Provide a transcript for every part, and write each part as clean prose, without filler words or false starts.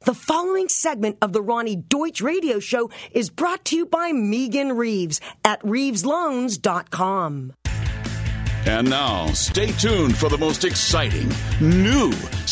The following segment of the Ronnie Deutsch Radio Show is brought to you by Megan Reeves at ReevesLoans.com. And now, stay tuned for the most exciting, new,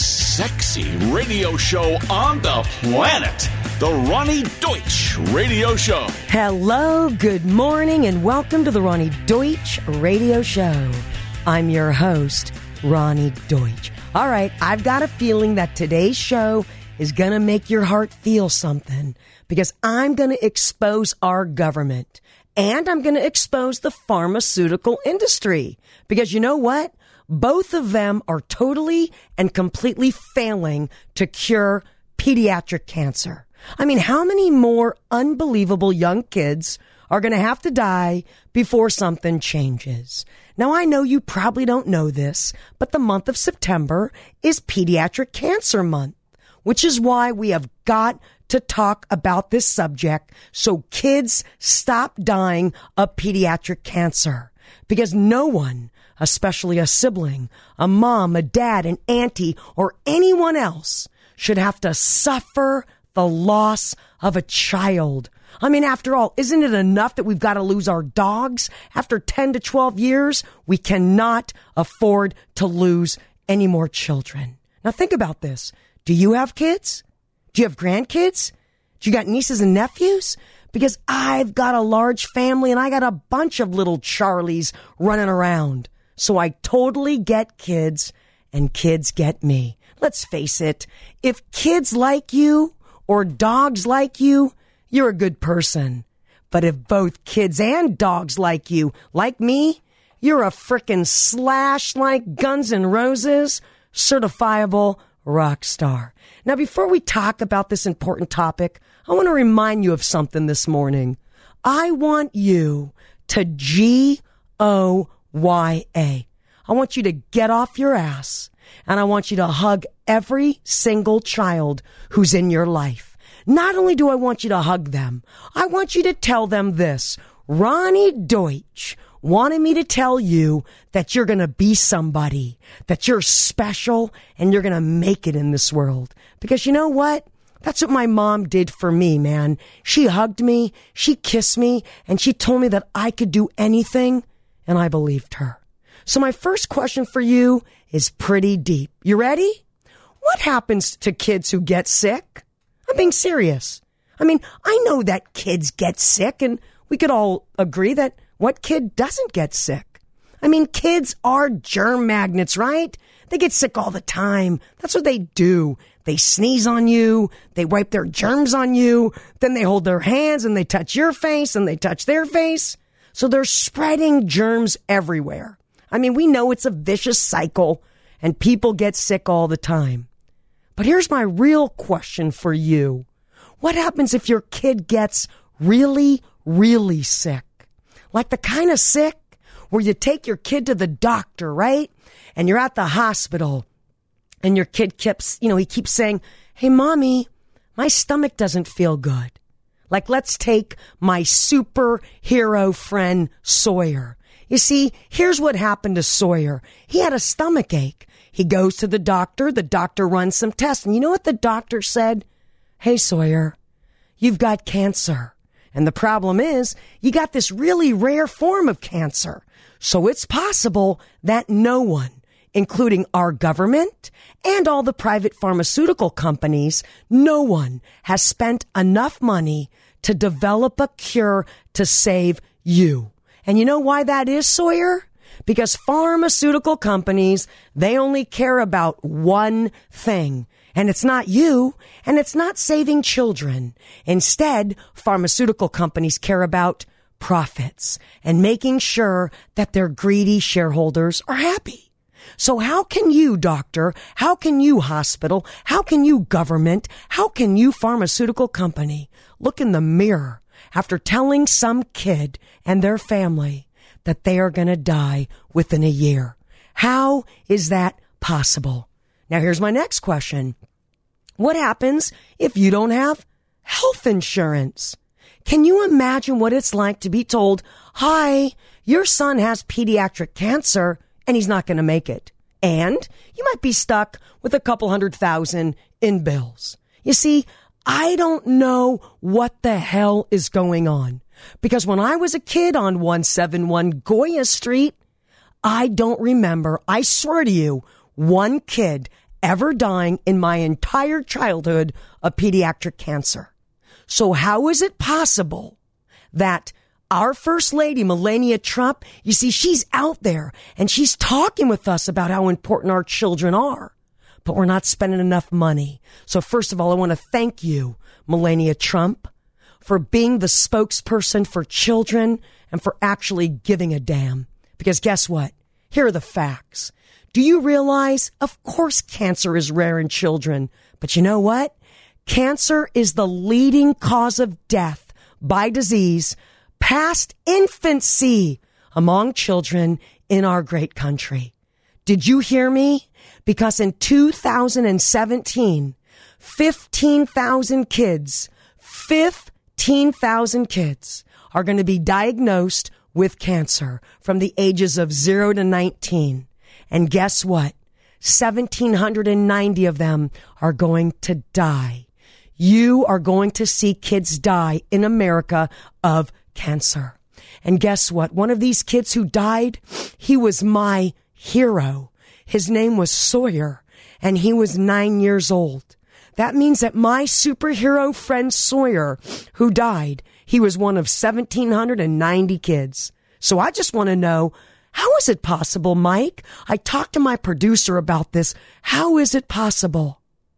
sexy radio show on the planet. The Ronnie Deutsch Radio Show. Hello, good morning, and welcome to the Ronnie Deutsch Radio Show. I'm your host, Ronnie Deutsch. All right, I've got a feeling that today's show is going to make your heart feel something, because I'm going to expose our government and I'm going to expose the pharmaceutical industry, because you know what? Both of them are totally and completely failing to cure pediatric cancer. I mean, how many more unbelievable young kids are going to have to die before something changes? Now, I know you probably don't know this, but the month of September is Pediatric Cancer Month, which is why we have got to talk about this subject so kids stop dying of pediatric cancer. Because no one, especially a sibling, a mom, a dad, an auntie, or anyone else, should have to suffer the loss of a child. I mean, after all, isn't it enough that we've got to lose our dogs? After 10 to 12 years, we cannot afford to lose any more children. Now think about this. Do you have kids? Do you have grandkids? Do you got nieces and nephews? Because I've got a large family and I got a bunch of little Charlies running around. So I totally get kids and kids get me. Let's face it, if kids like you or dogs like you, you're a good person. But if both kids and dogs like you, like me, you're a frickin' slash like Guns N' Roses certifiable rock star. Now, before we talk about this important topic, I want to remind you of something this morning. I want you to GOYA. I want you to get off your ass, and I want you to hug every single child who's in your life. Not only do I want you to hug them, I want you to tell them this. Ronnie Deutsch wanted me to tell you that you're going to be somebody, that you're special, and you're going to make it in this world. Because you know what? That's what my mom did for me, man. She hugged me, she kissed me, and she told me that I could do anything, and I believed her. So my first question for you is pretty deep. You ready? What happens to kids who get sick? I'm being serious. I mean, I know that kids get sick, and we could all agree that what kid doesn't get sick? I mean, kids are germ magnets, right? They get sick all the time. That's what they do. They sneeze on you. They wipe their germs on you. Then they hold their hands and they touch your face and they touch their face. So they're spreading germs everywhere. I mean, we know it's a vicious cycle and people get sick all the time. But here's my real question for you. What happens if your kid gets really, really sick? Like the kind of sick where you take your kid to the doctor, right? And you're at the hospital and your kid keeps saying, hey, mommy, my stomach doesn't feel good. Like, let's take my superhero friend Sawyer. You see, here's what happened to Sawyer. He had a stomach ache. He goes to the doctor runs some tests. And you know what the doctor said? Hey, Sawyer, you've got cancer. And the problem is, you got this really rare form of cancer. So it's possible that no one, including our government and all the private pharmaceutical companies, no one has spent enough money to develop a cure to save you. And you know why that is, Sawyer? Because pharmaceutical companies, they only care about one thing. And it's not you, and it's not saving children. Instead, pharmaceutical companies care about profits and making sure that their greedy shareholders are happy. So how can you, doctor, how can you, hospital, how can you, government, how can you, pharmaceutical company, look in the mirror after telling some kid and their family that they are going to die within a year? How is that possible? Now, here's my next question. What happens if you don't have health insurance? Can you imagine what it's like to be told, hi, your son has pediatric cancer and he's not going to make it? And you might be stuck with a couple $100,000 in bills. You see, I don't know what the hell is going on. Because when I was a kid on 171 Goya Street, I don't remember, I swear to you, one kid ever dying in my entire childhood of pediatric cancer. So how is it possible that our First Lady, Melania Trump, you see, she's out there and she's talking with us about how important our children are, but we're not spending enough money. So first of all, I want to thank you, Melania Trump, for being the spokesperson for children and for actually giving a damn. Because guess what? Here are the facts. Do you realize, of course, cancer is rare in children, but you know what? Cancer is the leading cause of death by disease past infancy among children in our great country. Did you hear me? Because in 2017, 15,000 kids are going to be diagnosed with cancer from the ages of 0 to 19. And guess what? 1,790 of them are going to die. You are going to see kids die in America of cancer. And guess what? One of these kids who died, he was my hero. His name was Sawyer, and he was 9 years old. That means that my superhero friend Sawyer, who died, he was one of 1,790 kids. So I just want to know, how is it possible, Mike? I talked to my producer about this. How is it possible?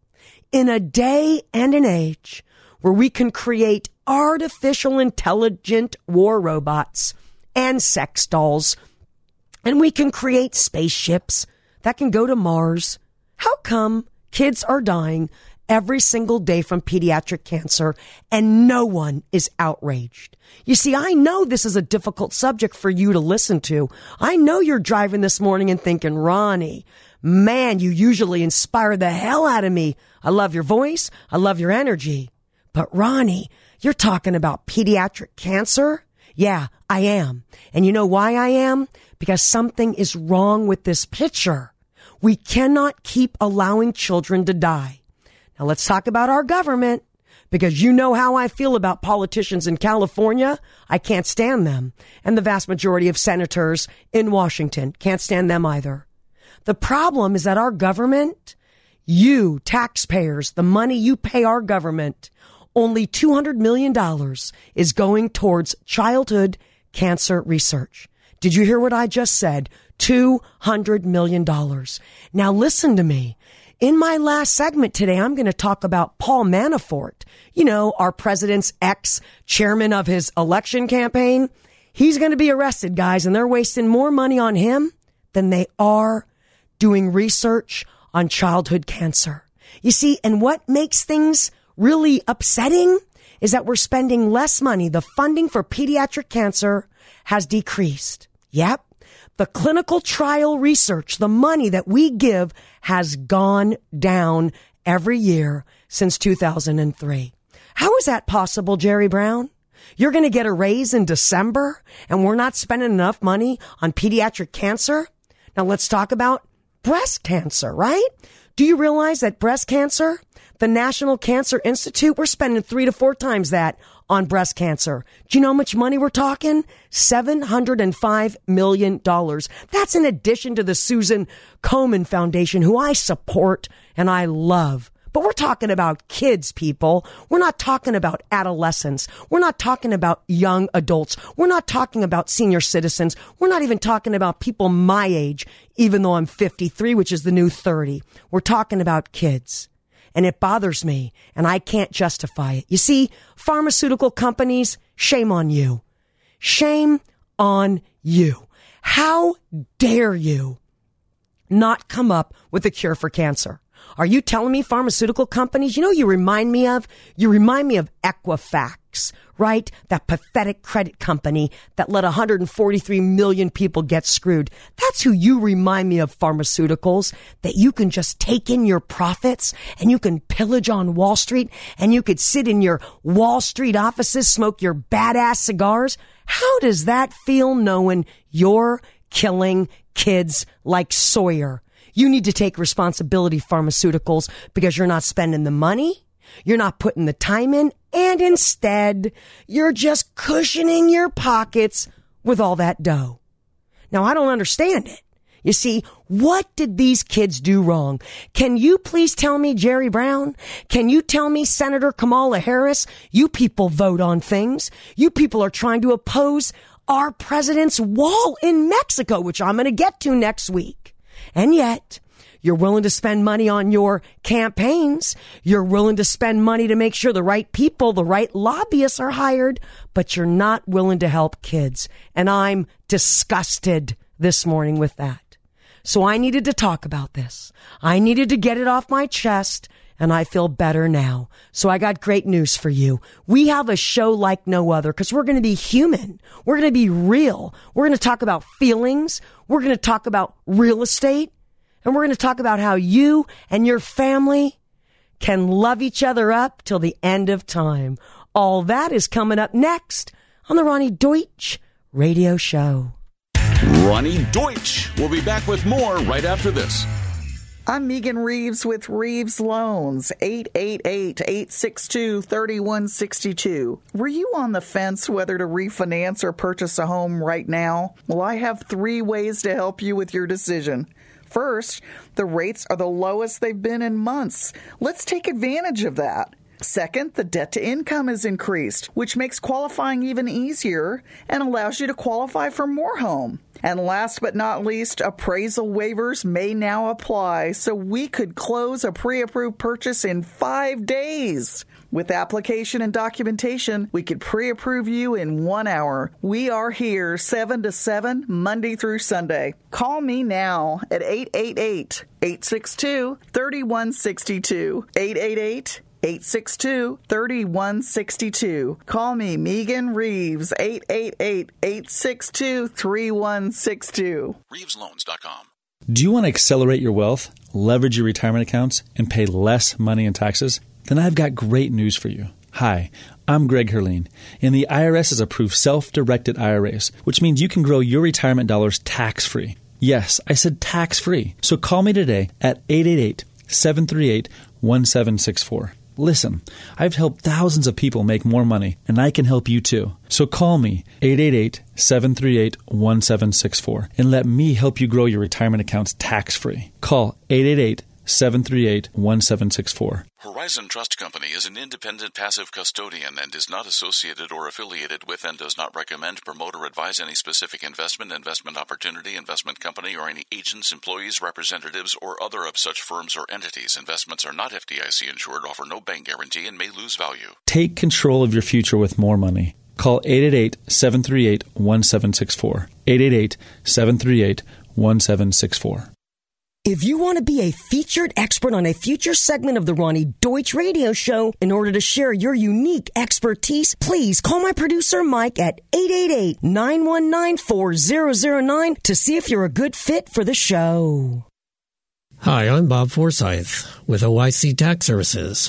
In a day and an age where we can create artificial intelligent war robots and sex dolls, and we can create spaceships that can go to Mars, how come kids are dying every single day from pediatric cancer and no one is outraged? You see, I know this is a difficult subject for you to listen to. I know you're driving this morning and thinking, Ronnie, man, you usually inspire the hell out of me. I love your voice. I love your energy. But Ronnie, you're talking about pediatric cancer? Yeah, I am. And you know why I am? Because something is wrong with this picture. We cannot keep allowing children to die. Now let's talk about our government, because you know how I feel about politicians in California. I can't stand them. And the vast majority of senators in Washington can't stand them either. The problem is that our government, you taxpayers, the money you pay our government, only $200 million is going towards childhood cancer research. Did you hear what I just said? $200 million. Now listen to me. In my last segment today, I'm going to talk about Paul Manafort. You know, our president's ex-chairman of his election campaign. He's going to be arrested, guys, and they're wasting more money on him than they are doing research on childhood cancer. You see, and what makes things really upsetting is that we're spending less money. The funding for pediatric cancer has decreased. Yep. The clinical trial research, the money that we give, has gone down every year since 2003. How is that possible, Jerry Brown? You're going to get a raise in December and we're not spending enough money on pediatric cancer? Now let's talk about breast cancer, right? Do you realize that breast cancer, the National Cancer Institute, we're spending 3 to 4 times that on breast cancer. Do you know how much money we're talking? $705 million. That's in addition to the Susan Komen Foundation, who I support and I love. But we're talking about kids, people. We're not talking about adolescents. We're not talking about young adults. We're not talking about senior citizens. We're not even talking about people my age, even though I'm 53, which is the new 30. We're talking about kids. And it bothers me, and I can't justify it. You see, pharmaceutical companies, shame on you. Shame on you. How dare you not come up with a cure for cancer? Are you telling me pharmaceutical companies, you know, you remind me of Equifax, right? That pathetic credit company that let 143 million people get screwed. That's who you remind me of, pharmaceuticals, that you can just take in your profits and you can pillage on Wall Street and you could sit in your Wall Street offices, smoke your badass cigars. How does that feel knowing you're killing kids like Sawyer? You need to take responsibility, pharmaceuticals, because you're not spending the money, You're not putting the time in, and instead, you're just cushioning your pockets with all that dough. Now, I don't understand it. You see, what did these kids do wrong? Can you please tell me, Jerry Brown? Can you tell me, Senator Kamala Harris? You people vote on things. You people are trying to oppose our president's wall in Mexico, which I'm going to get to next week. And yet, you're willing to spend money on your campaigns. You're willing to spend money to make sure the right people, the right lobbyists are hired, but you're not willing to help kids. And I'm disgusted this morning with that. So I needed to talk about this. I needed to get it off my chest, and I feel better now. So I got great news for you. We have a show like no other because we're going to be human. We're going to be real. We're going to talk about feelings. We're going to talk about real estate. And we're going to talk about how you and your family can love each other up till the end of time. All that is coming up next on the Ronnie Deutsch Radio Show. Ronnie Deutsch will be back with more right after this. I'm Megan Reeves with Reeves Loans, 888-862-3162. Were you on the fence whether to refinance or purchase a home right now? Well, I have 3 ways to help you with your decision. First, the rates are the lowest they've been in months. Let's take advantage of that. Second, the debt to income is increased, which makes qualifying even easier and allows you to qualify for more home. And last but not least, appraisal waivers may now apply, so we could close a pre-approved purchase in 5 days. With application and documentation, we could pre-approve you in 1 hour. We are here 7 to 7, Monday through Sunday. Call me now at 888-862-3162. 888-862-3162. Call me, Megan Reeves, 888-862-3162. ReevesLoans.com. Do you want to accelerate your wealth, leverage your retirement accounts, and pay less money in taxes? Then I've got great news for you. Hi, I'm Greg Herleen, and the IRS has approved self-directed IRAs, which means you can grow your retirement dollars tax-free. Yes, I said tax-free. So call me today at 888-738-1764. Listen, I've helped thousands of people make more money, and I can help you too. So call me, 888-738-1764, and let me help you grow your retirement accounts tax-free. Call 888-738-1764. Horizon Trust Company is an independent passive custodian and is not associated or affiliated with and does not recommend, promote, or advise any specific investment, investment opportunity, investment company, or any agents, employees, representatives, or other of such firms or entities. Investments are not FDIC insured, offer no bank guarantee, and may lose value. Take control of your future with more money. Call 888-738-1764. 888-738-1764. If you want to be a featured expert on a future segment of the Ronnie Deutsch Radio Show, in order to share your unique expertise, please call my producer Mike at 888-919-4009 to see if you're a good fit for the show. Hi, I'm Bob Forsyth with OIC Tax Services,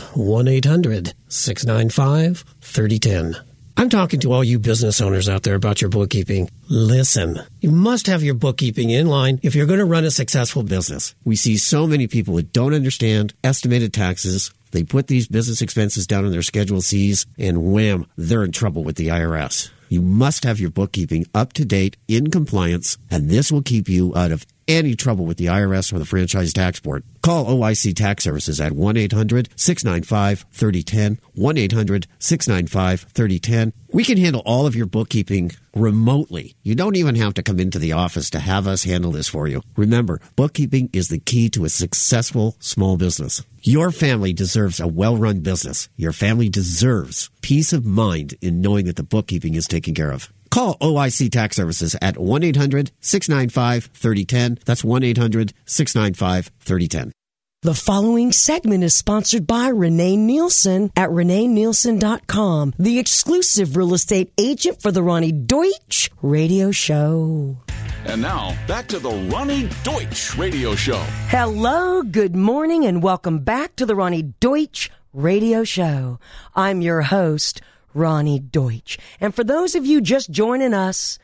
1-800-695-3010. I'm talking to all you business owners out there about your bookkeeping. Listen, you must have your bookkeeping in line if you're going to run a successful business. We see so many people that don't understand estimated taxes. They put these business expenses down on their Schedule Cs, and wham, they're in trouble with the IRS. You must have your bookkeeping up to date, in compliance, and this will keep you out of any trouble with the IRS or the Franchise Tax Board. Call OIC Tax Services at 1-800-695-3010, 1-800-695-3010. We can handle all of your bookkeeping remotely. You don't even have to come into the office to have us handle this for you. Remember, bookkeeping is the key to a successful small business. Your family deserves a well-run business. Your family deserves peace of mind in knowing that the bookkeeping is taken care of. Call OIC Tax Services at 1-800-695-3010. That's 1-800-695-3010. The following segment is sponsored by Renee Nielsen at ReneeNielsen.com, the exclusive real estate agent for the Ronnie Deutsch Radio Show. And now, back to the Ronnie Deutsch Radio Show. Hello, good morning, and welcome back to the Ronnie Deutsch Radio Show. I'm your host, Ronnie Deutsch. And for those of you just joining us,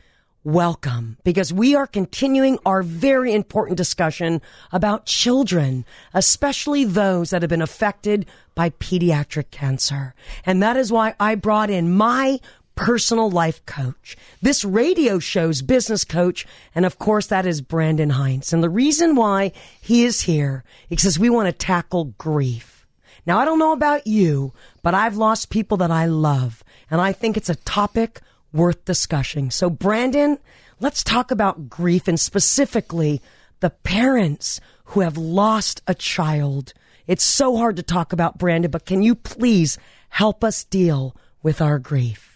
welcome, because we are continuing our very important discussion about children, especially those that have been affected by pediatric cancer. And that is why I brought in my personal life coach, this radio show's business coach, and of course that is Brandon Heinz. And the reason why he is here is because we want to tackle grief. Now, I don't know about you, but I've lost people that I love, and I think it's a topic worth discussing. So, Brandon, let's talk about grief, and specifically the parents who have lost a child. It's so hard to talk about, Brandon, but can you please help us deal with our grief?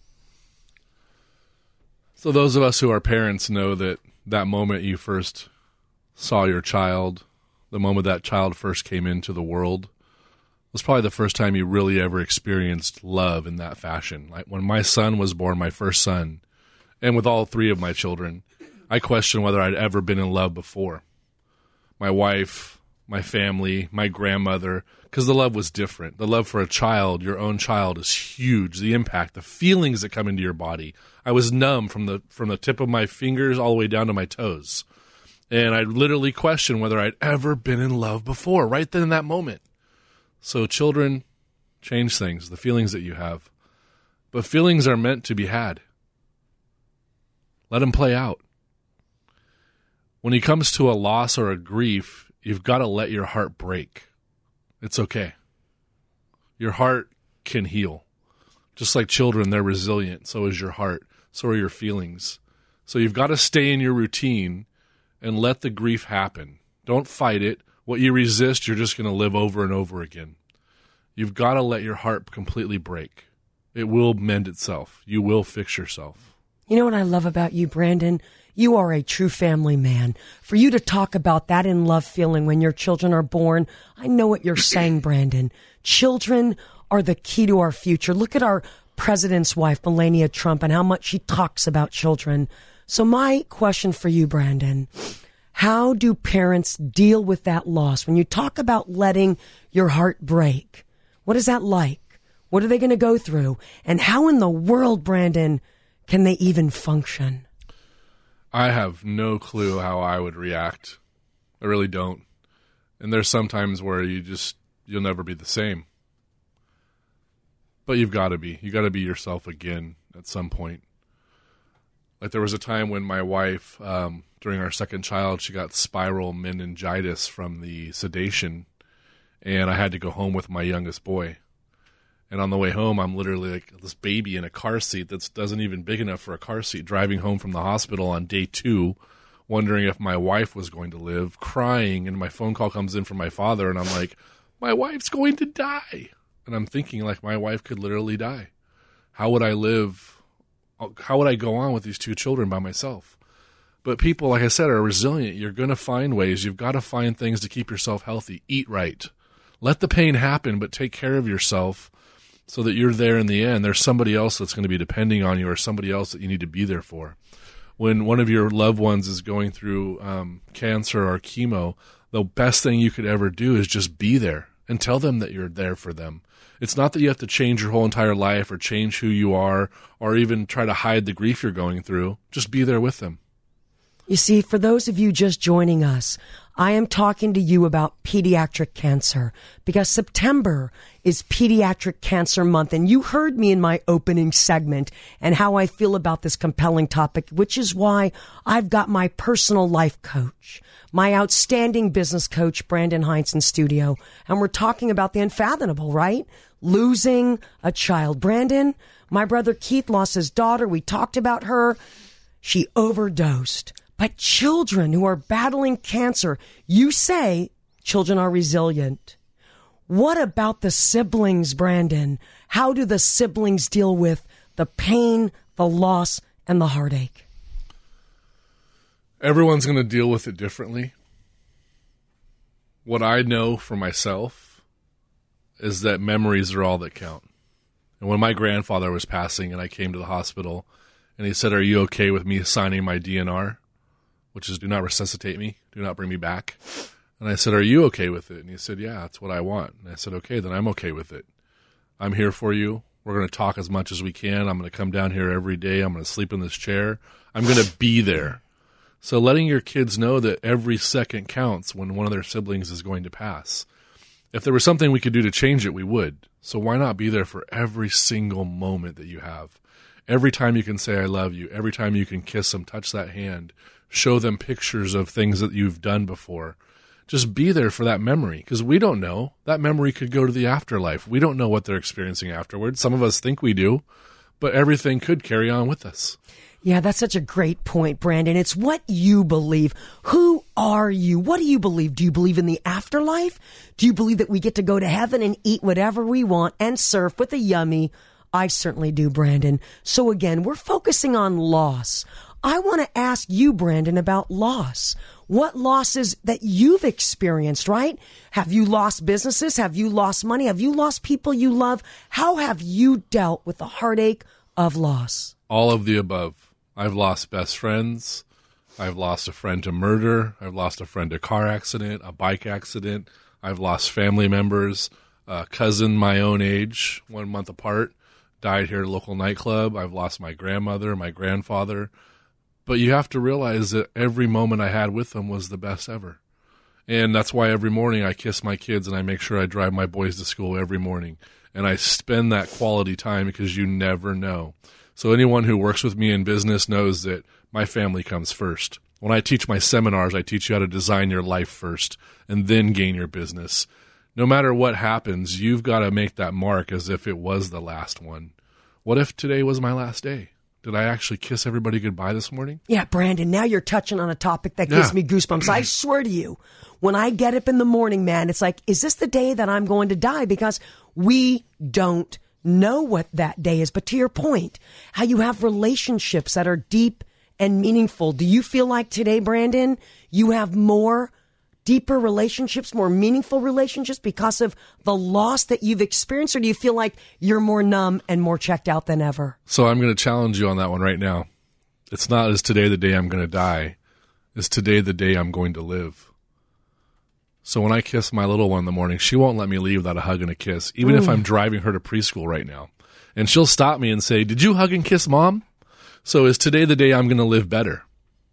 So those of us who are parents know that moment you first saw your child, the moment that child first came into the world, was probably the first time you really ever experienced love in that fashion. Like when my son was born, my first son, and with all three of my children, I questioned whether I'd ever been in love before. My wife, my family, my grandmother, because the love was different. The love for a child, your own child, is huge. The impact, the feelings that come into your body. I was numb from the tip of my fingers all the way down to my toes. And I literally questioned whether I'd ever been in love before, right then in that moment. So children change things, the feelings that you have. But feelings are meant to be had. Let them play out. When it comes to a loss or a grief, you've got to let your heart break. It's okay. Your heart can heal. Just like children, they're resilient. So is your heart. So are your feelings. So you've got to stay in your routine and let the grief happen. Don't fight it. What you resist, you're just going to live over and over again. You've got to let your heart completely break. It will mend itself. You will fix yourself. You know what I love about you, Brandon? You are a true family man. For you to talk about that in love feeling when your children are born, I know what you're saying, Brandon. Children are the key to our future. Look at our president's wife, Melania Trump, and how much she talks about children. So my question for you, Brandon, how do parents deal with that loss? When you talk about letting your heart break, what is that like? What are they going to go through? And how in the world, Brandon, can they even function? I have no clue how I would react. I really don't. And there's some times where you'll never be the same. But you've got to be. You got to be yourself again at some point. Like there was a time when my wife, during our second child, she got spiral meningitis from the sedation, and I had to go home with my youngest boy. And on the way home, I'm literally like this baby in a car seat that doesn't even big enough for a car seat, driving home from the hospital on day 2, wondering if my wife was going to live, crying, and my phone call comes in from my father, and I'm like, my wife's going to die. And I'm thinking, like, my wife could literally die. How would I live? How would I go on with these 2 children by myself? But people, like I said, are resilient. You're going to find ways. You've got to find things to keep yourself healthy. Eat right. Let the pain happen, but take care of yourself so that you're there in the end. There's somebody else that's going to be depending on you, or somebody else that you need to be there for. When one of your loved ones is going through cancer or chemo, the best thing you could ever do is just be there and tell them that you're there for them. It's not that you have to change your whole entire life or change who you are or even try to hide the grief you're going through. Just be there with them. You see, for those of you just joining us, I am talking to you about pediatric cancer because September is Pediatric Cancer Month. And you heard me in my opening segment and how I feel about this compelling topic, which is why I've got my personal life coach, my outstanding business coach, Brandon Heinz, in studio. And we're talking about the unfathomable, right? Losing a child. Brandon, my brother Keith lost his daughter. We talked about her. She overdosed. But children who are battling cancer, you say children are resilient. What about the siblings, Brandon? How do the siblings deal with the pain, the loss, and the heartache? Everyone's going to deal with it differently. What I know for myself is that memories are all that count. And when my grandfather was passing and I came to the hospital and he said, "Are you okay with me signing my DNR?" which is do not resuscitate me, do not bring me back. And I said, "Are you okay with it?" And he said, "Yeah, that's what I want." And I said, "Okay, then I'm okay with it. I'm here for you. We're going to talk as much as we can. I'm going to come down here every day. I'm going to sleep in this chair. I'm going to be there. So letting your kids know that every second counts when one of their siblings is going to pass. If there was something we could do to change it, we would. So why not be there for every single moment that you have? Every time you can say, I love you. Every time you can kiss them, touch that hand, show them pictures of things that you've done before. Just be there for that memory, because we don't know. That memory could go to the afterlife. We don't know what they're experiencing afterwards. Some of us think we do, but everything could carry on with us. Yeah, that's such a great point, Brandon. It's what you believe. Who are you? What do you believe? Do you believe in the afterlife? Do you believe that we get to go to heaven and eat whatever we want and surf with a yummy? I certainly do, Brandon. So again, we're focusing on loss. I want to ask you, Brandon, about loss. What losses that you've experienced, right? Have you lost businesses? Have you lost money? Have you lost people you love? How have you dealt with the heartache of loss? All of the above. I've lost best friends. I've lost a friend to murder. I've lost a friend to car accident, a bike accident. I've lost family members. A cousin my own age, 1 month apart, died here at a local nightclub. I've lost my grandmother, my grandfather. But you have to realize that every moment I had with them was the best ever. And that's why every morning I kiss my kids and I make sure I drive my boys to school every morning. And I spend that quality time because you never know. So anyone who works with me in business knows that my family comes first. When I teach my seminars, I teach you how to design your life first and then gain your business. No matter what happens, you've got to make that mark as if it was the last one. What if today was my last day? Did I actually kiss everybody goodbye this morning? Yeah, Brandon, now you're touching on a topic that gives me goosebumps. I swear to you, when I get up in the morning, man, it's like, is this the day that I'm going to die? Because we don't know what that day is. But to your point, how you have relationships that are deep and meaningful. Do you feel like today, Brandon, you have more deeper relationships, more meaningful relationships because of the loss that you've experienced? Or do you feel like you're more numb and more checked out than ever? So I'm going to challenge you on that one right now. It's not, is today the day I'm going to die? Is today the day I'm going to live? So when I kiss my little one in the morning, she won't let me leave without a hug and a kiss, even if I'm driving her to preschool right now. And she'll stop me and say, did you hug and kiss Mom? So is today the day I'm going to live better?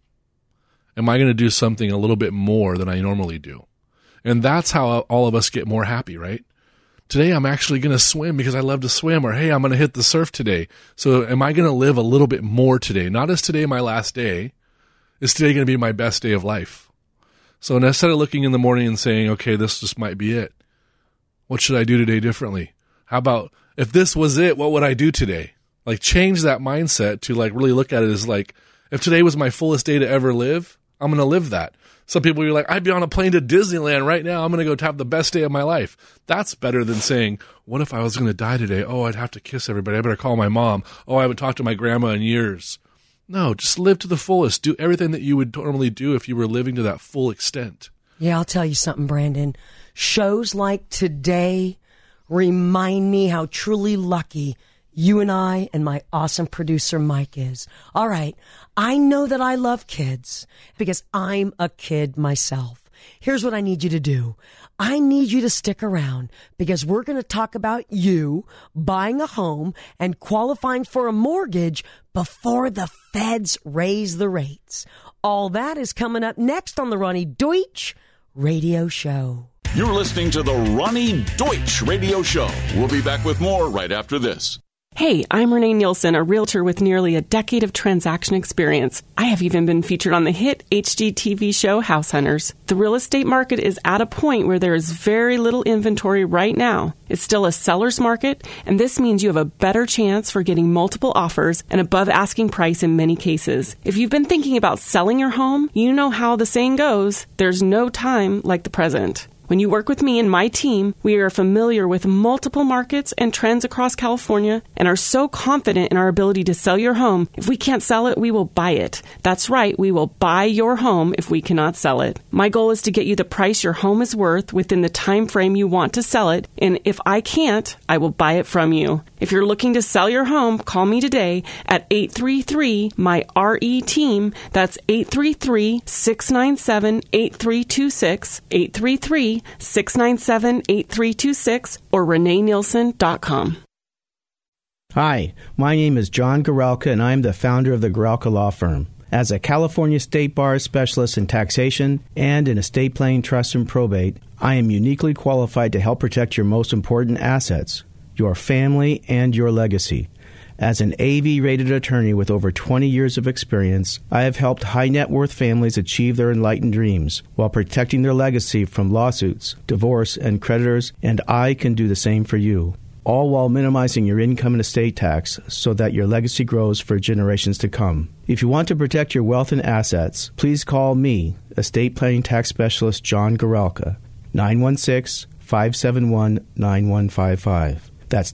Am I going to do something a little bit more than I normally do? And that's how all of us get more happy, right? Today I'm actually going to swim because I love to swim, or hey, I'm going to hit the surf today. So am I going to live a little bit more today? Not is today my last day. Is today going to be my best day of life? So instead of looking in the morning and saying, okay, this just might be it, what should I do today differently? How about if this was it, what would I do today? Like change that mindset to like really look at it as like, if today was my fullest day to ever live, I'm going to live that. Some people are like, I'd be on a plane to Disneyland right now. I'm going to go have the best day of my life. That's better than saying, what if I was going to die today? Oh, I'd have to kiss everybody. I better call my mom. Oh, I haven't talked to my grandma in years. No, just live to the fullest. Do everything that you would normally do if you were living to that full extent. Yeah, I'll tell you something, Brandon. Shows like today remind me how truly lucky you and I and my awesome producer, Mike, is. All right, I know that I love kids because I'm a kid myself. Here's what I need you to do. I need you to stick around because we're going to talk about you buying a home and qualifying for a mortgage before the feds raise the rates. All that is coming up next on the Ronnie Deutsch Radio Show. You're listening to the Ronnie Deutsch Radio Show. We'll be back with more right after this. Hey, I'm Renee Nielsen, a realtor with nearly a decade of transaction experience. I have even been featured on the hit HGTV show House Hunters. The real estate market is at a point where there is very little inventory right now. It's still a seller's market, and this means you have a better chance for getting multiple offers and above asking price in many cases. If you've been thinking about selling your home, you know how the saying goes, there's no time like the present. When you work with me and my team, we are familiar with multiple markets and trends across California and are so confident in our ability to sell your home. If we can't sell it, we will buy it. That's right, we will buy your home if we cannot sell it. My goal is to get you the price your home is worth within the time frame you want to sell it, and if I can't, I will buy it from you. If you're looking to sell your home, call me today at 833-MY-RE-TEAM. That's 833-697-8326, 833-697-8326, or ReneeNielsen.com. Hi, my name is John Goralka, and I am the founder of the Goralka Law Firm. As a California State Bar specialist in taxation and in estate planning, trust, and probate, I am uniquely qualified to help protect your most important assets, your family and your legacy. As an AV-rated attorney with over 20 years of experience, I have helped high-net-worth families achieve their enlightened dreams while protecting their legacy from lawsuits, divorce, and creditors, and I can do the same for you. All while minimizing your income and estate tax so that your legacy grows for generations to come. If you want to protect your wealth and assets, please call me, estate planning tax specialist John Goralka, 916-571-9155. That's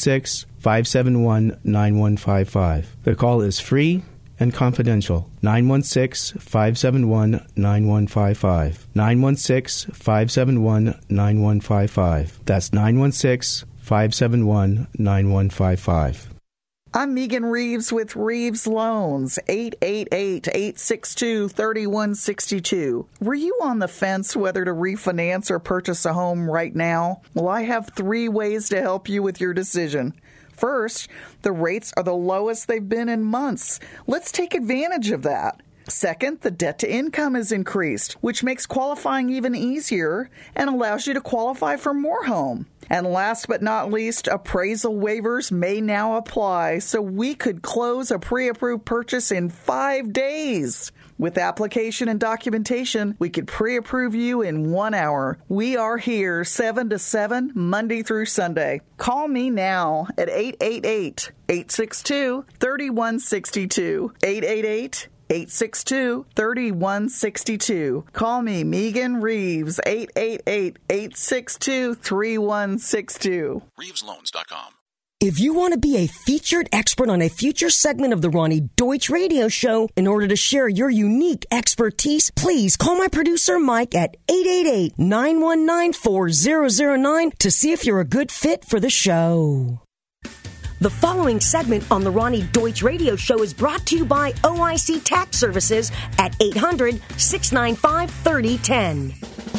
916-571-9155. The call is free and confidential. 916-571-9155. 916-571-9155. That's 916-571-9155. I'm Megan Reeves with Reeves Loans, 888-862-3162. Were you on the fence whether to refinance or purchase a home right now? Well, I have 3 ways to help you with your decision. First, the rates are the lowest they've been in months. Let's take advantage of that. Second, the debt to income is increased, which makes qualifying even easier and allows you to qualify for more home. And last but not least, appraisal waivers may now apply, so we could close a pre-approved purchase in 5 days. With application and documentation, we could pre-approve you in 1 hour. We are here 7 to 7, Monday through Sunday. Call me now at 888-862-3162. 888-862-3162. Call me, Megan Reeves, 888-862-3162. ReevesLoans.com. If you want to be a featured expert on a future segment of the Ronnie Deutsch Radio Show, in order to share your unique expertise, please call my producer Mike at 888-919-4009 to see if you're a good fit for the show. The following segment on the Ronnie Deutsch Radio Show is brought to you by OIC Tax Services at 800-695-3010.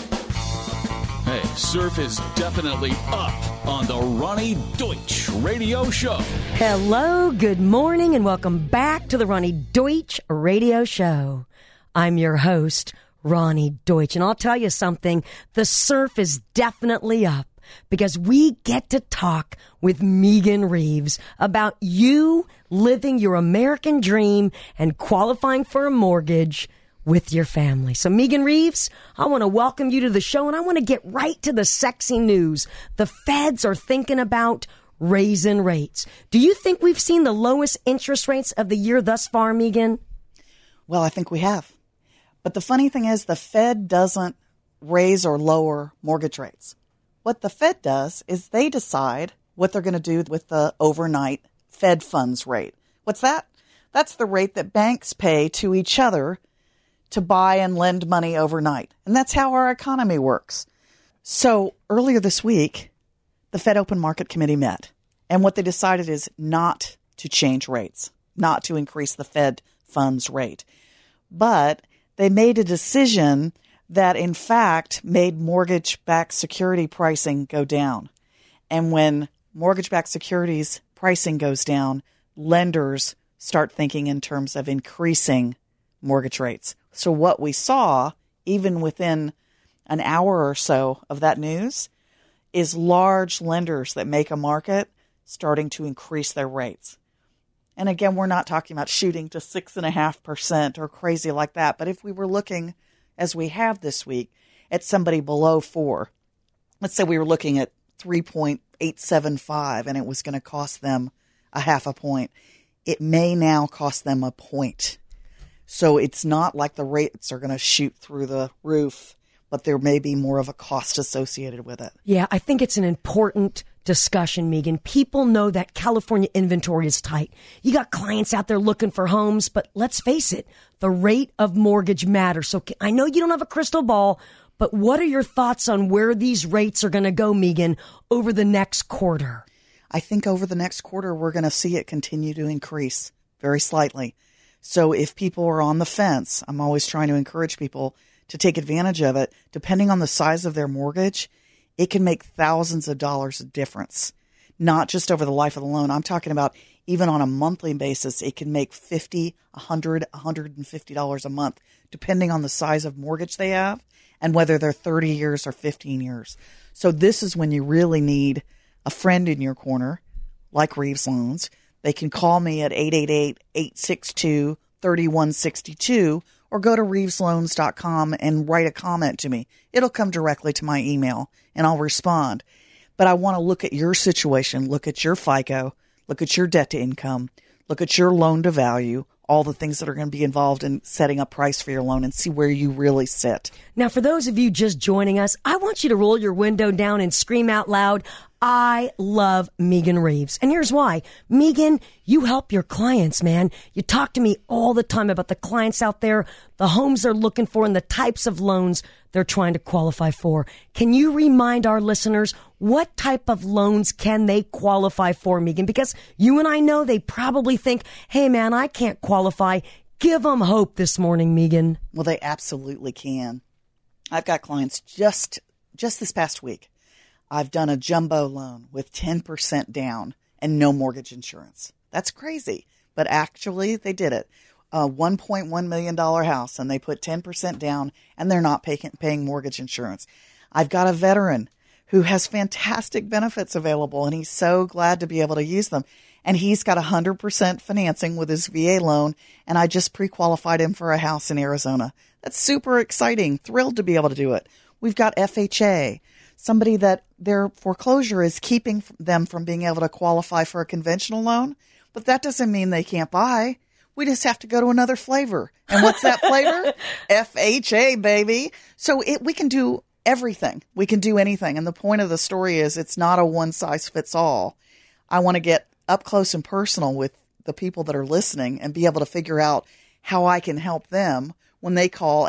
Hey, surf is definitely up on the Ronnie Deutsch Radio Show. Hello, good morning, and welcome back to the Ronnie Deutsch Radio Show. I'm your host, Ronnie Deutsch, and I'll tell you something, the surf is definitely up because we get to talk with Megan Reeves about you living your American dream and qualifying for a mortgage with your family. So Megan Reeves, I want to welcome you to the show, and I want to get right to the sexy news. The feds are thinking about raising rates. Do you think we've seen the lowest interest rates of the year thus far, Megan? Well, I think we have. But the funny thing is the Fed doesn't raise or lower mortgage rates. What the Fed does is they decide what they're going to do with the overnight Fed funds rate. What's that? That's the rate that banks pay to each other to buy and lend money overnight. And that's how our economy works. So earlier this week, the Fed Open Market Committee met. And what they decided is not to change rates, not to increase the Fed funds rate. But they made a decision that, in fact, made mortgage-backed security pricing go down. And when mortgage-backed securities pricing goes down, lenders start thinking in terms of increasing mortgage rates. So what we saw, even within an hour or so of that news, is large lenders that make a market starting to increase their rates. And again, we're not talking about shooting to 6.5% or crazy like that. But if we were looking, as we have this week, at somebody below 4, let's say we were looking at 3.875 and it was going to cost them a half a point, it may now cost them a point. So it's not like the rates are going to shoot through the roof, but there may be more of a cost associated with it. Yeah, I think it's an important discussion, Megan. People know that California inventory is tight. You got clients out there looking for homes, but let's face it, the rate of mortgage matters. So I know you don't have a crystal ball, but what are your thoughts on where these rates are going to go, Megan, over the next quarter? I think over the next quarter, we're going to see it continue to increase very slightly. So if people are on the fence, I'm always trying to encourage people to take advantage of it. Depending on the size of their mortgage, it can make thousands of dollars of difference. not just over the life of the loan. I'm talking about even on a monthly basis, it can make $50, $100, $150 a month, depending on the size of mortgage they have and whether they're 30 years or 15 years. So this is when you really need a friend in your corner, like Reeves Loans. They can call me at 888-862-3162 or go to reevesloans.com and write a comment to me. It'll come directly to my email, and I'll respond. But I want to look at your situation, look at your FICO, look at your debt to income, look at your loan to value, all the things that are going to be involved in setting a price for your loan, and see where you really sit. Now, for those of you just joining us, I want you to roll your window down and scream out loud, I love Megan Reeves. And here's why. Megan, you help your clients, man. You talk to me all the time about the clients out there, the homes they're looking for, and the types of loans they're trying to qualify for. Can you remind our listeners what type of loans can they qualify for, Megan? Because you and I know they probably think, hey, man, I can't qualify. Give them hope this morning, Megan. Well, they absolutely can. I've got clients just this past week. I've done a jumbo loan with 10% down and no mortgage insurance. That's crazy. But actually, they did it. A $1.1 million house, and they put 10% down, and they're not paying mortgage insurance. I've got a veteran who has fantastic benefits available, and he's so glad to be able to use them. And he's got 100% financing with his VA loan, and I just pre-qualified him for a house in Arizona. That's super exciting. Thrilled to be able to do it. We've got FHA. Somebody that their foreclosure is keeping them from being able to qualify for a conventional loan, but that doesn't mean they can't buy. We just have to go to another flavor. And what's that flavor? FHA, baby. So we can do everything. We can do anything. And the point of the story is it's not a one size fits all. I want to get up close and personal with the people that are listening and be able to figure out how I can help them when they call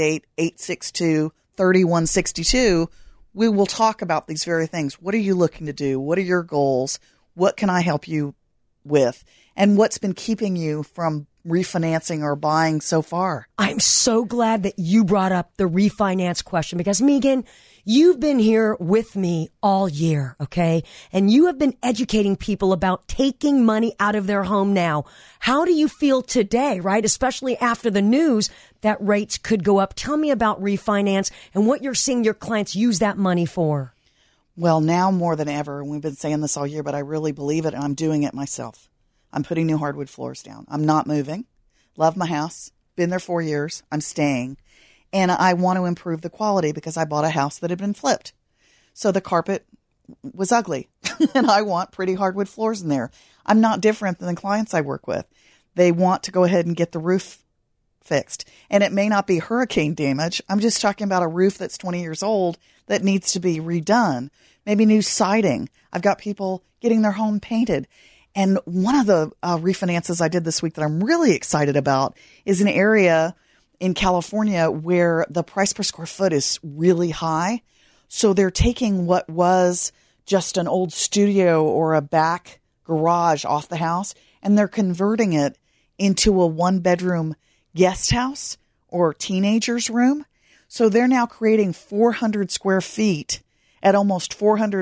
888-862-3162. We will talk about these very things. What are you looking to do? What are your goals? What can I help you with? And what's been keeping you from refinancing or buying so far? I'm so glad that you brought up the refinance question because, Megan, you've been here with me all year, okay? And you have been educating people about taking money out of their home now. How do you feel today, right? Especially after the news that rates could go up. Tell me about refinance and what you're seeing your clients use that money for. Well, now more than ever, and we've been saying this all year, but I really believe it, and I'm doing it myself. I'm putting new hardwood floors down. I'm not moving. Love my house. Been there 4 years. I'm staying. And I want to improve the quality because I bought a house that had been flipped. So the carpet was ugly. And I want pretty hardwood floors in there. I'm not different than the clients I work with. They want to go ahead and get the roof fixed. And it may not be hurricane damage. I'm just talking about a roof that's 20 years old that needs to be redone. Maybe new siding. I've got people getting their home painted. And one of the refinances I did this week that I'm really excited about is an area in California where the price per square foot is really high. So they're taking what was just an old studio or a back garage off the house, and they're converting it into a one-bedroom guest house or teenager's room. So they're now creating 400 square feet at almost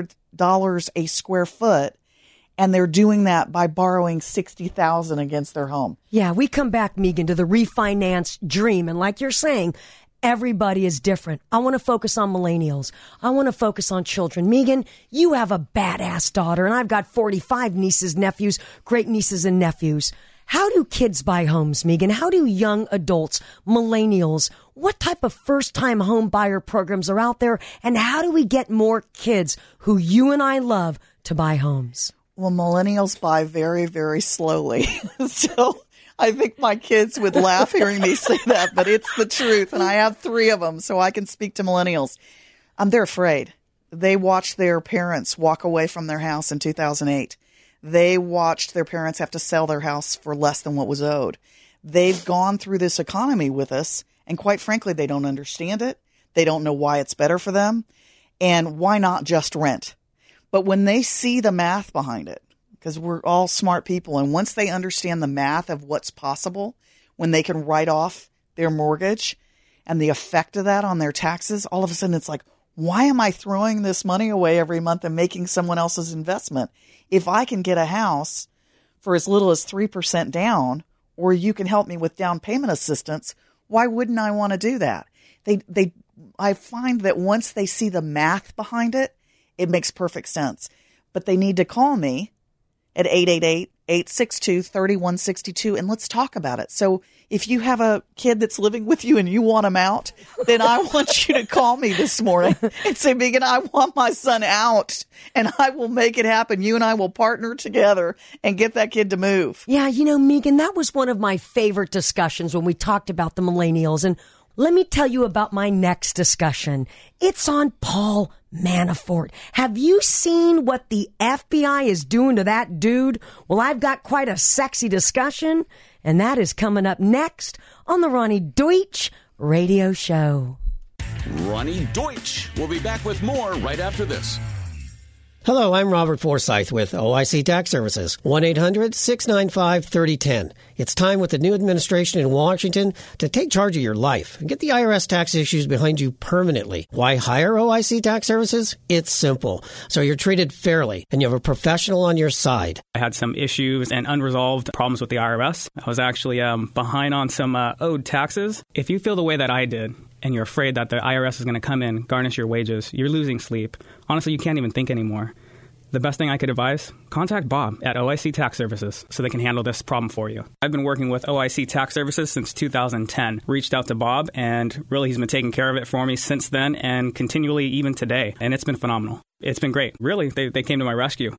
$400 a square foot. And they're doing that by borrowing $60,000 against their home. Yeah, we come back, Megan, to the refinance dream. And like you're saying, everybody is different. I want to focus on millennials. I want to focus on children. Megan, you have a badass daughter, and I've got 45 nieces, nephews, great nieces and nephews. How do kids buy homes, Megan? How do young adults, millennials, what type of first-time home buyer programs are out there? And how do we get more kids who you and I love to buy homes? Well, millennials buy very, very slowly. So I think my kids would laugh hearing me say that, but it's the truth. And I have 3 of them, so I can speak to millennials. They're afraid. They watched their parents walk away from their house in 2008. They watched their parents have to sell their house for less than what was owed. They've gone through this economy with us, and quite frankly, they don't understand it. They don't know why it's better for them, and why not just rent? But when they see the math behind it, because we're all smart people, and once they understand the math of what's possible, when they can write off their mortgage and the effect of that on their taxes, all of a sudden it's like, why am I throwing this money away every month and making someone else's investment? If I can get a house for as little as 3% down, or you can help me with down payment assistance, why wouldn't I want to do that? I find that once they see the math behind it, it makes perfect sense. But they need to call me at 888-862-3162, and let's talk about it. So if you have a kid that's living with you and you want them out, then I want you to call me this morning and say, Megan, I want my son out, and I will make it happen. You and I will partner together and get that kid to move. Yeah, Megan, that was one of my favorite discussions when we talked about the millennials. And let me tell you about my next discussion. It's on Paul Manafort. Have you seen what the FBI is doing to that dude? Well, I've got quite a sexy discussion, and that is coming up next on the Ronnie Deutsch Radio Show. Ronnie Deutsch will be back with more right after this. Hello, I'm Robert Forsyth with OIC Tax Services, 1-800-695-3010. It's time with the new administration in Washington to take charge of your life and get the IRS tax issues behind you permanently. Why hire OIC Tax Services? It's simple. So you're treated fairly and you have a professional on your side. I had some issues and unresolved problems with the IRS. I was actually behind on some owed taxes. If you feel the way that I did, and you're afraid that the IRS is going to come in, garnish your wages, you're losing sleep. Honestly, you can't even think anymore. The best thing I could advise, contact Bob at OIC Tax Services so they can handle this problem for you. I've been working with OIC Tax Services since 2010. Reached out to Bob, and really he's been taking care of it for me since then and continually even today. And it's been phenomenal. It's been great. Really, they came to my rescue.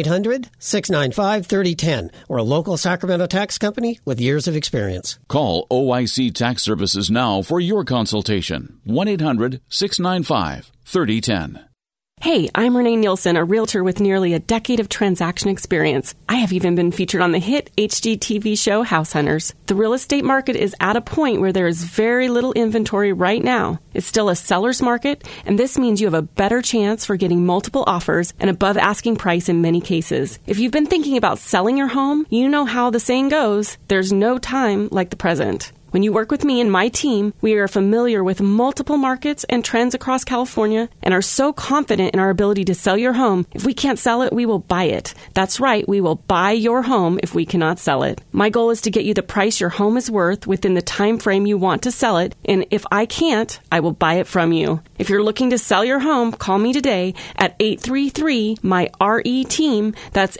1-800-695-3010 or a local Sacramento tax company with years of experience. Call OIC Tax Services now for your consultation. 1-800-695-3010. Hey, I'm Renee Nielsen, a realtor with nearly a decade of transaction experience. I have even been featured on the hit HGTV show House Hunters. The real estate market is at a point where there is very little inventory right now. It's still a seller's market, and this means you have a better chance for getting multiple offers and above asking price in many cases. If you've been thinking about selling your home, you know how the saying goes, there's no time like the present. When you work with me and my team, we are familiar with multiple markets and trends across California and are so confident in our ability to sell your home. If we can't sell it, we will buy it. That's right, we will buy your home if we cannot sell it. My goal is to get you the price your home is worth within the time frame you want to sell it, and if I can't, I will buy it from you. If you're looking to sell your home, call me today at 833-MY-RE-TEAM. That's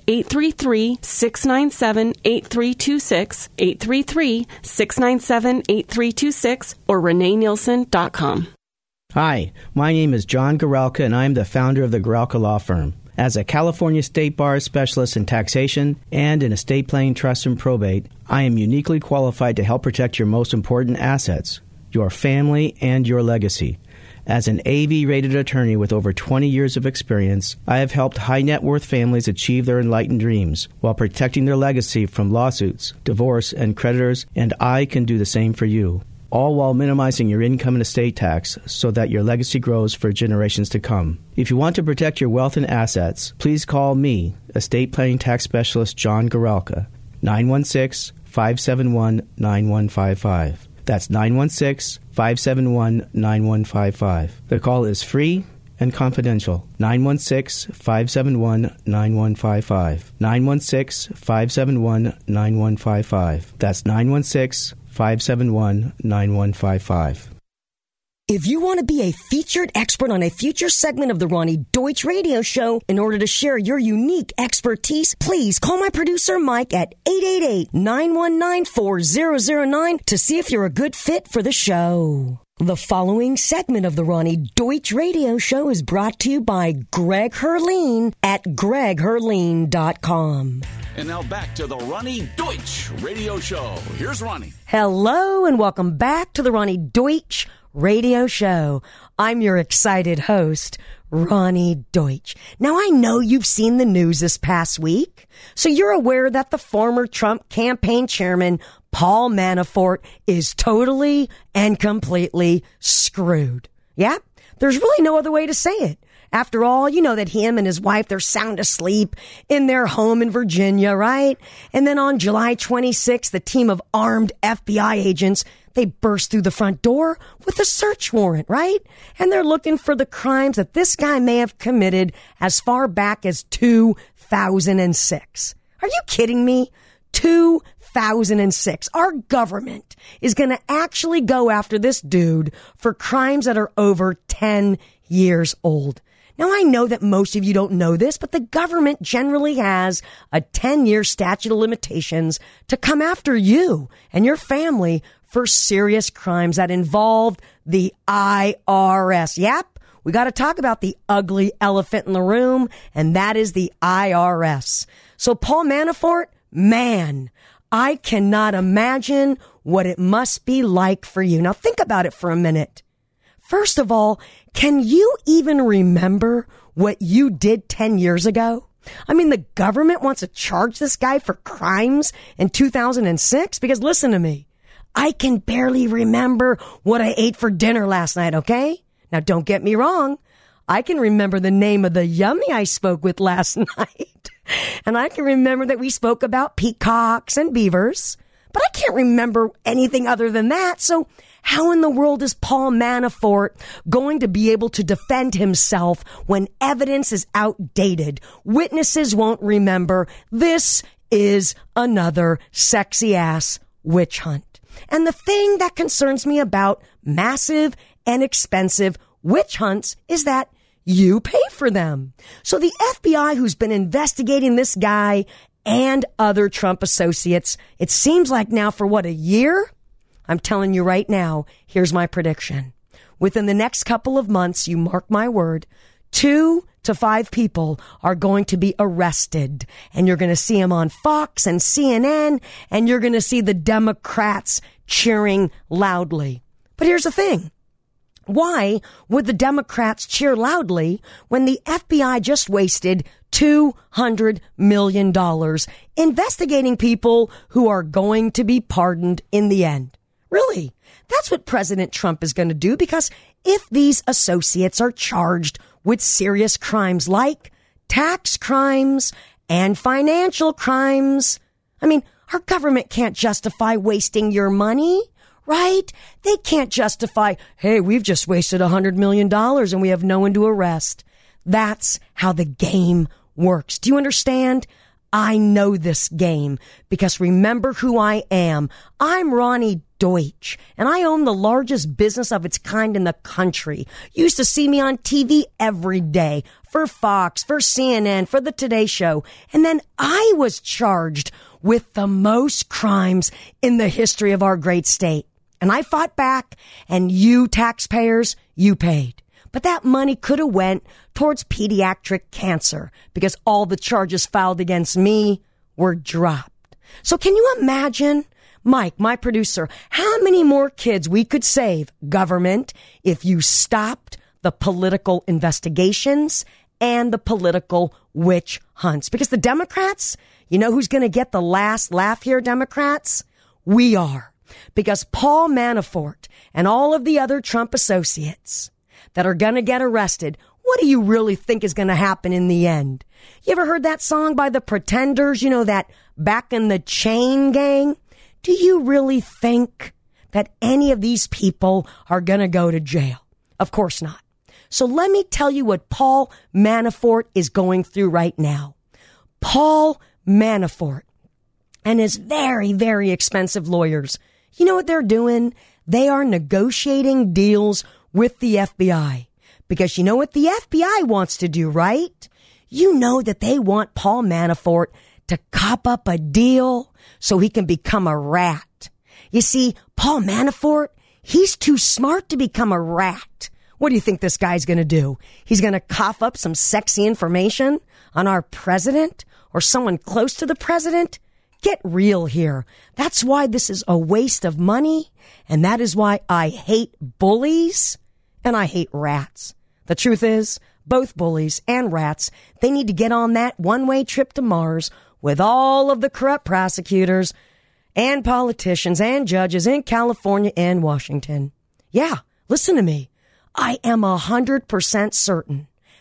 833-697-8326, 833-697-8326, or ReneeNielsen.com. Hi, my name is John Goralka, and I'm the founder of the Goralka Law Firm. As a California State Bar specialist in taxation and in estate planning, trust, and probate, I am uniquely qualified to help protect your most important assets, your family and your legacy. As an AV-rated attorney with over 20 years of experience, I have helped high-net-worth families achieve their enlightened dreams while protecting their legacy from lawsuits, divorce, and creditors, and I can do the same for you, all while minimizing your income and estate tax so that your legacy grows for generations to come. If you want to protect your wealth and assets, please call me, estate planning tax specialist John Goralka, 916-571-9155. That's 916-571-9155. The call is free and confidential. 916-571-9155. 916-571-9155. That's 916-571-9155. If you want to be a featured expert on a future segment of the Ronnie Deutsch Radio Show, in order to share your unique expertise, please call my producer Mike at 888-919-4009 to see if you're a good fit for the show. The following segment of the Ronnie Deutsch Radio Show is brought to you by Greg Herleen at GregHerleen.com. And now back to the Ronnie Deutsch Radio Show. Here's Ronnie. Hello and welcome back to the Ronnie Deutsch Radio Show. I'm your excited host, Ronnie Deutsch. Now, I know you've seen the news this past week, so you're aware that the former Trump campaign chairman, Paul Manafort, is totally and completely screwed. Yeah, there's really no other way to say it. After all, you know that him and his wife, they're sound asleep in their home in Virginia, right? And then on July 26th, the team of armed FBI agents, they burst through the front door with a search warrant, right? And they're looking for the crimes that this guy may have committed as far back as 2006. Are you kidding me? 2006. Our government is going to actually go after this dude for crimes that are over 10 years old. Now, I know that most of you don't know this, but the government generally has a 10-year statute of limitations to come after you and your family for serious crimes that involve the IRS. Yep, we got to talk about the ugly elephant in the room, and that is the IRS. So Paul Manafort, man, I cannot imagine what it must be like for you. Now, think about it for a minute. First of all, can you even remember what you did 10 years ago? I mean, the government wants to charge this guy for crimes in 2006? Because listen to me, I can barely remember what I ate for dinner last night, okay? Now, don't get me wrong. I can remember the name of the yummy I spoke with last night. And I can remember that we spoke about peacocks and beavers. But I can't remember anything other than that. So how in the world is Paul Manafort going to be able to defend himself when evidence is outdated? Witnesses won't remember. This is another sexy ass witch hunt. And the thing that concerns me about massive and expensive witch hunts is that you pay for them. So the FBI, who's been investigating this guy and other Trump associates, it seems like now for what, a year? I'm telling you right now, here's my prediction. Within the next couple of months, you mark my word, 2 to 5 people are going to be arrested. And you're going to see them on Fox and CNN, and you're going to see the Democrats cheering loudly. But here's the thing. Why would the Democrats cheer loudly when the FBI just wasted $200 million investigating people who are going to be pardoned in the end? Really? That's what President Trump is going to do, because if these associates are charged with serious crimes like tax crimes and financial crimes, I mean, our government can't justify wasting your money, right? They can't justify, hey, we've just wasted $100 million and we have no one to arrest. That's how the game works. Do you understand? I know this game because remember who I am. I'm Ronnie Deutsch, and I own the largest business of its kind in the country. You used to see me on TV every day for Fox, for CNN, for the Today Show. And then I was charged with the most crimes in the history of our great state. And I fought back, and you taxpayers, you paid. But that money could have went towards pediatric cancer because all the charges filed against me were dropped. So can you imagine, Mike, my producer, how many more kids we could save, government, if you stopped the political investigations and the political witch hunts? Because the Democrats, you know who's going to get the last laugh here, Democrats? We are. Because Paul Manafort and all of the other Trump associates that are going to get arrested, what do you really think is going to happen in the end? You ever heard that song by the Pretenders? You know, that Back in the Chain Gang? Do you really think that any of these people are going to go to jail? Of course not. So let me tell you what Paul Manafort is going through right now. Paul Manafort and his very, very expensive lawyers, you know what they're doing? They are negotiating deals with the FBI. Because you know what the FBI wants to do, right? You know that they want Paul Manafort to cop up a deal so he can become a rat. You see, Paul Manafort, he's too smart to become a rat. What do you think this guy's going to do? He's going to cough up some sexy information on our president or someone close to the president? Get real here. That's why this is a waste of money, and that is why I hate bullies and I hate rats. The truth is, both bullies and rats, they need to get on that one-way trip to Mars with all of the corrupt prosecutors and politicians and judges in California and Washington. Yeah, listen to me. I am 100% certain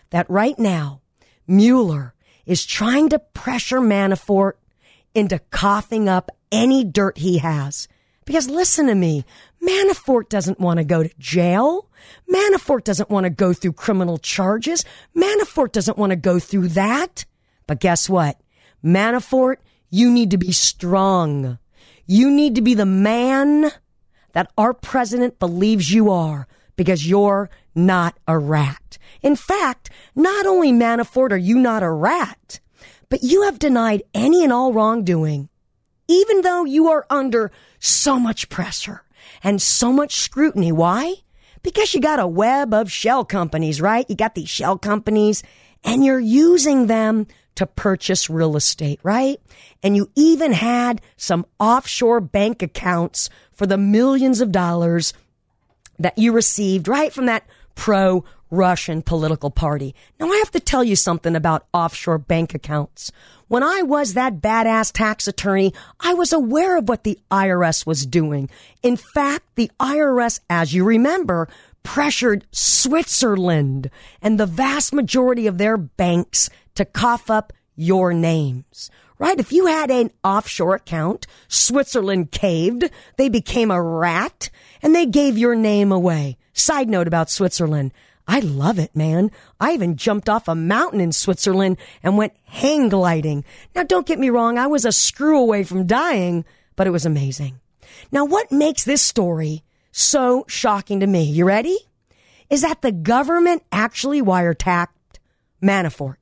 that right now, Mueller is trying to pressure Manafort into coughing up any dirt he has. Because listen to me, Manafort doesn't want to go to jail. Manafort doesn't want to go through criminal charges. Manafort doesn't want to go through that. But guess what? Manafort, you need to be strong. You need to be the man that our president believes you are, because you're not a rat. In fact, not only, Manafort, are you not a rat, but you have denied any and all wrongdoing, even though you are under so much pressure and so much scrutiny. Why? Because you got a web of shell companies, right? You got these shell companies and you're using them to purchase real estate, right? And you even had some offshore bank accounts for the millions of dollars that you received right from that pro-Russian political party. Now, I have to tell you something about offshore bank accounts. When I was that badass tax attorney, I was aware of what the IRS was doing. In fact, the IRS, as you remember, pressured Switzerland and the vast majority of their banks to cough up your names. Right? If you had an offshore account, Switzerland caved, they became a rat, and they gave your name away. Side note about Switzerland. I love it, man. I even jumped off a mountain in Switzerland and went hang gliding. Now, don't get me wrong. I was a screw away from dying, but it was amazing. Now, what makes this story so shocking to me, you ready? Is that the government actually wiretapped Manafort.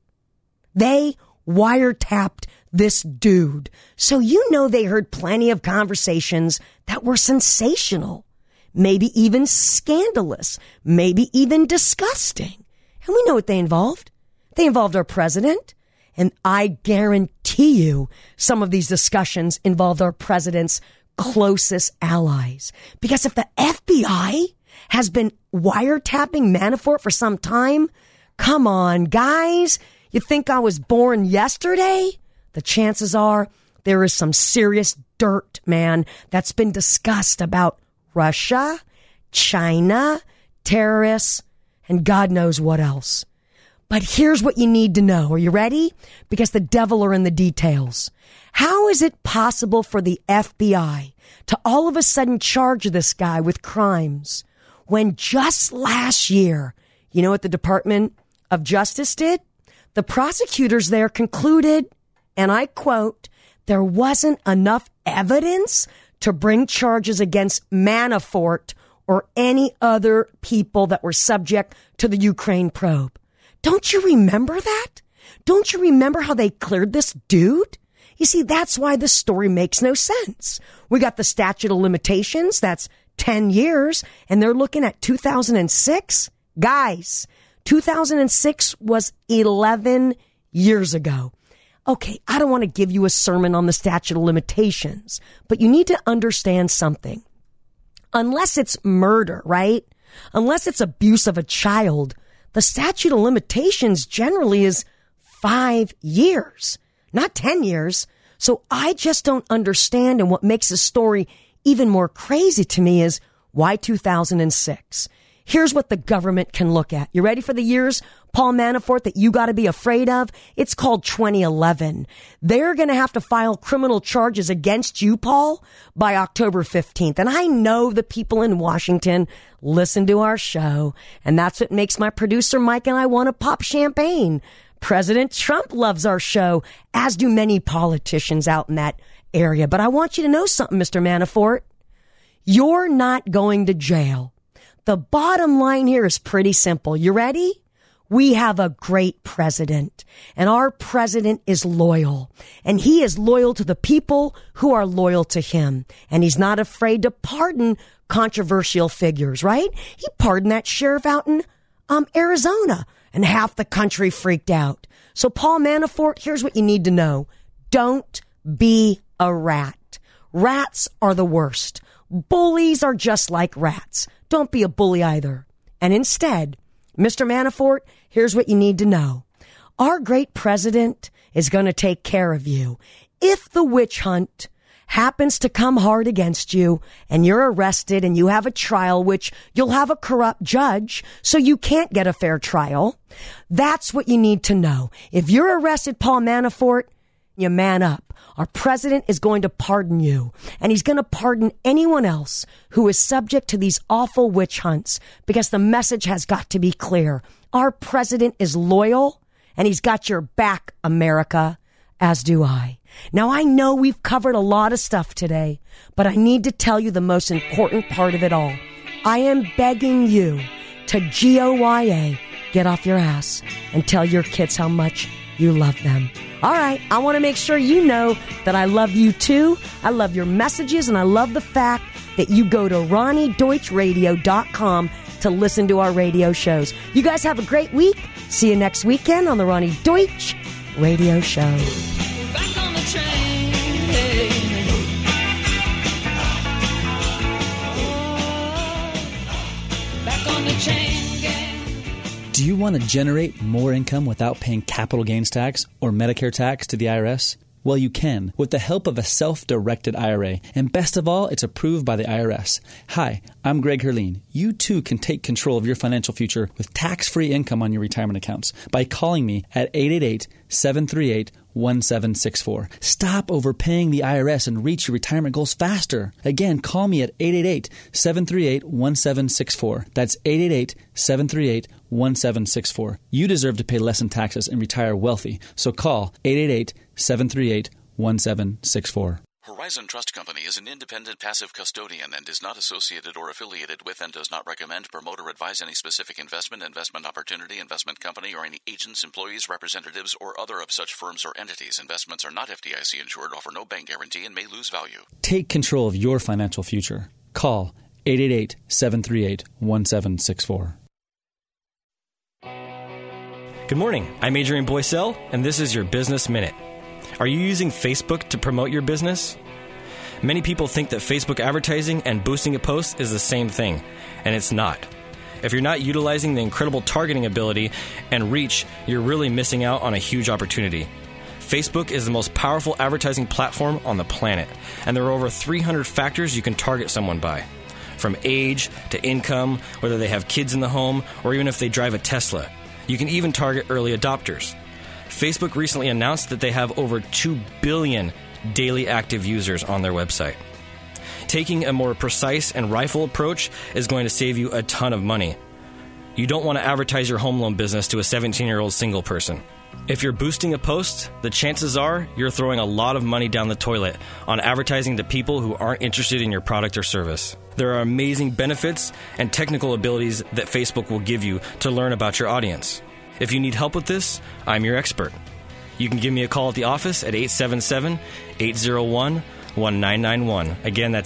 They wiretapped this dude. So you know they heard plenty of conversations that were sensational, maybe even scandalous, maybe even disgusting. And we know what they involved. They involved our president. And I guarantee you some of these discussions involved our president's closest allies. Because if the FBI has been wiretapping Manafort for some time, come on, guys, you think I was born yesterday? The chances are there is some serious dirt, man, that's been discussed about Russia, China, terrorists, and God knows what else. But here's what you need to know. Are you ready? Because the devil are in the details. How is it possible for the FBI to all of a sudden charge this guy with crimes when just last year, you know what the Department of Justice did? The prosecutors there concluded, and I quote, there wasn't enough evidence to bring charges against Manafort or any other people that were subject to the Ukraine probe. Don't you remember that? Don't you remember how they cleared this dude? You see, that's why the story makes no sense. We got the statute of limitations, that's 10 years, and they're looking at 2006. Guys, 2006 was 11 years ago. Okay, I don't want to give you a sermon on the statute of limitations, but you need to understand something. Unless it's murder, right? Unless it's abuse of a child, the statute of limitations generally is 5 years, not 10 years. So I just don't understand, and what makes this story even more crazy to me is why 2006? Here's what the government can look at. You ready for the years, Paul Manafort, that you got to be afraid of? It's called 2011. They're going to have to file criminal charges against you, Paul, by October 15th. And I know the people in Washington listen to our show, and that's what makes my producer Mike and I want to pop champagne. President Trump loves our show, as do many politicians out in that area. But I want you to know something, Mr. Manafort. You're not going to jail. The bottom line here is pretty simple. You ready? We have a great president, and our president is loyal, and he is loyal to the people who are loyal to him, and he's not afraid to pardon controversial figures, right? He pardoned that sheriff out in Arizona, and half the country freaked out. So Paul Manafort, here's what you need to know. Don't be a rat. Rats are the worst. Bullies are just like rats. Don't be a bully either. And instead, Mr. Manafort, here's what you need to know. Our great president is going to take care of you. If the witch hunt happens to come hard against you and you're arrested and you have a trial, which you'll have a corrupt judge, so you can't get a fair trial, that's what you need to know. If you're arrested, Paul Manafort, you man up. Our president is going to pardon you, and he's going to pardon anyone else who is subject to these awful witch hunts, because the message has got to be clear. Our president is loyal, and he's got your back, America, as do I. Now, I know we've covered a lot of stuff today, but I need to tell you the most important part of it all. I am begging you to GOYA, get off your ass, and tell your kids how much you love them. All right, I want to make sure you know that I love you too. I love your messages, and I love the fact that you go to RonnieDeutschRadio.com to listen to our radio shows. You guys have a great week. See you next weekend on the Ronnie Deutsch Radio Show. Back on the train. Back on the chain gang. Do you want to generate more income without paying capital gains tax or Medicare tax to the IRS? Well, you can with the help of a self-directed IRA. And best of all, it's approved by the IRS. Hi, I'm Greg Herleen. You too can take control of your financial future with tax-free income on your retirement accounts by calling me at 888-738-1764. Stop overpaying the IRS and reach your retirement goals faster. Again, call me at 888-738-1764. That's 888-738-1764. You deserve to pay less in taxes and retire wealthy. So call 888-738-1764. Horizon Trust Company is an independent passive custodian and is not associated or affiliated with and does not recommend, promote, or advise any specific investment opportunity, investment company, or any agents, employees, representatives, or other of such firms or entities. Investments are not FDIC insured, offer no bank guarantee, and may lose value. Take control of your financial future. Call 888-738-1764. Good morning. I'm Adrian Boycell, and this is your Business Minute. Are you using Facebook to promote your business? Many people think that Facebook advertising and boosting a post is the same thing, and it's not. If you're not utilizing the incredible targeting ability and reach, you're really missing out on a huge opportunity. Facebook is the most powerful advertising platform on the planet, and there are over 300 factors you can target someone by. From age to income, whether they have kids in the home, or even if they drive a Tesla. You can even target early adopters. Facebook recently announced that they have over 2 billion daily active users on their website. Taking a more precise and rifle approach is going to save you a ton of money. You don't want to advertise your home loan business to a 17-year-old single person. If you're boosting a post, the chances are you're throwing a lot of money down the toilet on advertising to people who aren't interested in your product or service. There are amazing benefits and technical abilities that Facebook will give you to learn about your audience. If you need help with this, I'm your expert. You can give me a call at the office at 877-801-1991. Again, that's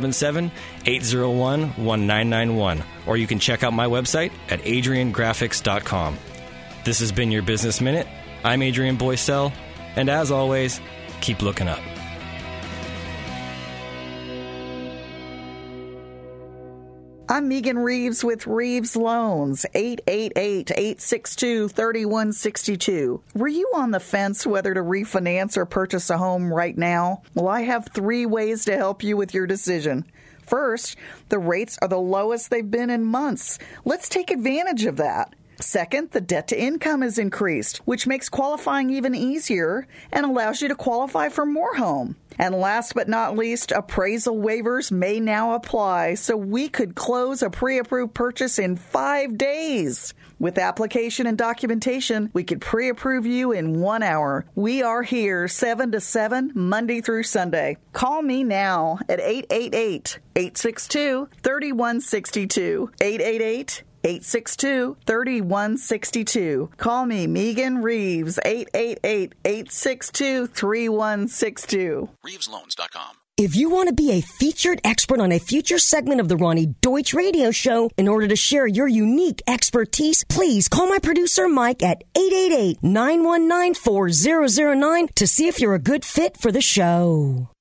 877-801-1991. Or you can check out my website at adriangraphics.com. This has been your Business Minute. I'm Adrian Boycell, and as always, keep looking up. I'm Megan Reeves with Reeves Loans, 888-862-3162. Were you on the fence whether to refinance or purchase a home right now? Well, I have 3 ways to help you with your decision. First, the rates are the lowest they've been in months. Let's take advantage of that. Second, the debt to income is increased, which makes qualifying even easier and allows you to qualify for more home. And last but not least, appraisal waivers may now apply, so we could close a pre-approved purchase in 5 days. With application and documentation, we could pre-approve you in 1 hour. We are here 7 to 7, Monday through Sunday. Call me now at 888-862-3162. 888-862-3162. Call me, Megan Reeves, 888-862-3162. ReevesLoans.com. If you want to be a featured expert on a future segment of the Ronnie Deutsch Radio Show, in order to share your unique expertise, please call my producer Mike at 888-919-4009 to see if you're a good fit for the show.